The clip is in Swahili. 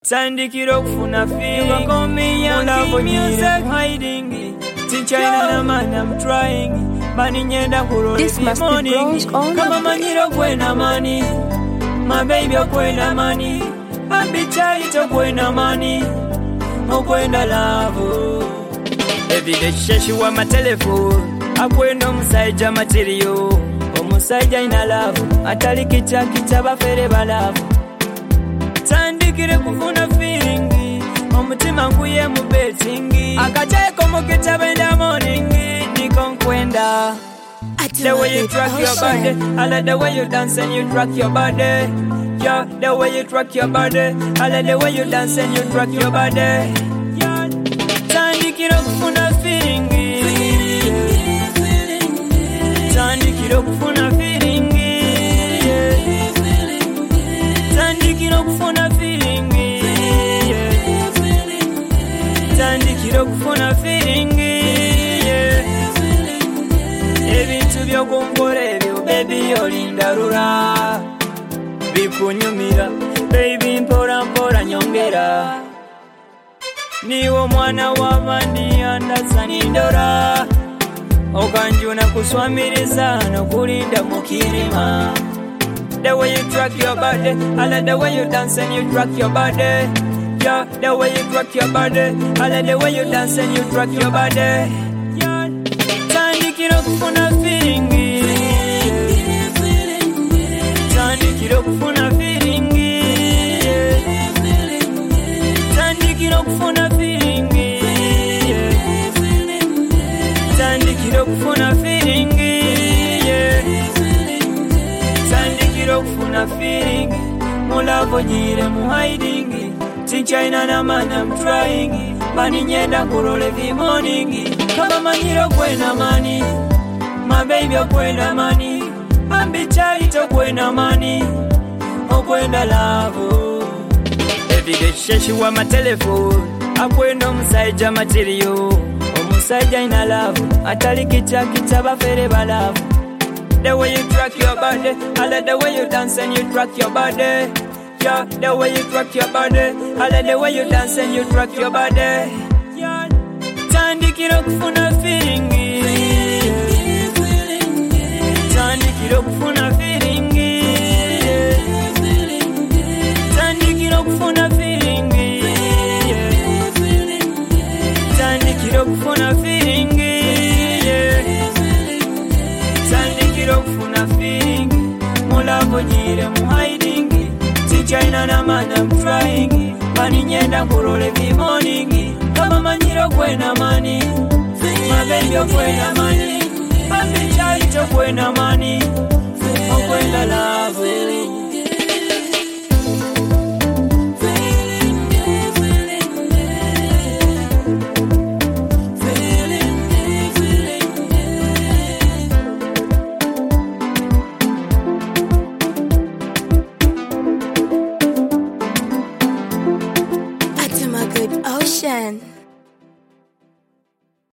Tandikira okufuna feeling. Call me Yankee music hiding. Tinchaina na man I'm trying. Mani nyenda kurole fi morning. Kama manyiro kwena mani. My baby okwenda mani. Abichai to kwenda mani. Okwenda love. Every day sheshi wa my telephone. Akwenda omusaija material. Omusaija ina love. Atali kicha kicha bafere ba love. Tandikire kufuna feeling. Omutima nguye mu betting. Akacheko mukita benda morning. Nikonkwenda. The way you track your body, I like the way you dance and you track your body. Yeah, the way you track your body, I like the way you dance and you track your body. Yeah, tandikira kufuna feeling. Tandikira kufuna feeling. Tandikira kufuna feeling. Tandikira kufuna feeling. Ebintu by'okunkora ebyo baby olindarura bikunyumira baby mpora mpora nyongera niwo mwana w'abandi andasanindora okanjuna kuswamiriza nokulinda mukirima. The way you track your body, I like the way you dance and you track your body. Yeah, the way you track your body, I like the way you dance and you track your body. Yeah, tandikira kufuna feeling. Tandikira kufuna feeling. Tandikira kufuna feeling. Tandikira kufuna feeling. Tandikira kufuna feeling. Mulavo jire mu hiding. Tinchaina na man I'm trying. Mani nyenda kurole vi morning. Kama manyiro kwena mani. My baby okwenda mani. Ambichai to kwena mani. Okwenda love. Every day sheshi wa my telephone. Akwenda omusaija material. Omusaija ina love. Atali kicha kicha bafere ba love. The way you track your body, I like the way you dance and you track your body. Yeah, the way you track your body, I like the way you dance and you track your body. Yeah, tandikira kufuna feeling. Tandikira kufuna feeling. Tandikira kufuna feeling. Tandikira kufuna feeling. Tandikira kufuna feeling. Mulavo jire mu hiding. Tinchaina na man I'm trying. Mani nyenda kurole vi morning. Kama manyiro kwena mani. My baby okwenda mani. Abichai to kwena mani. Okwenda love.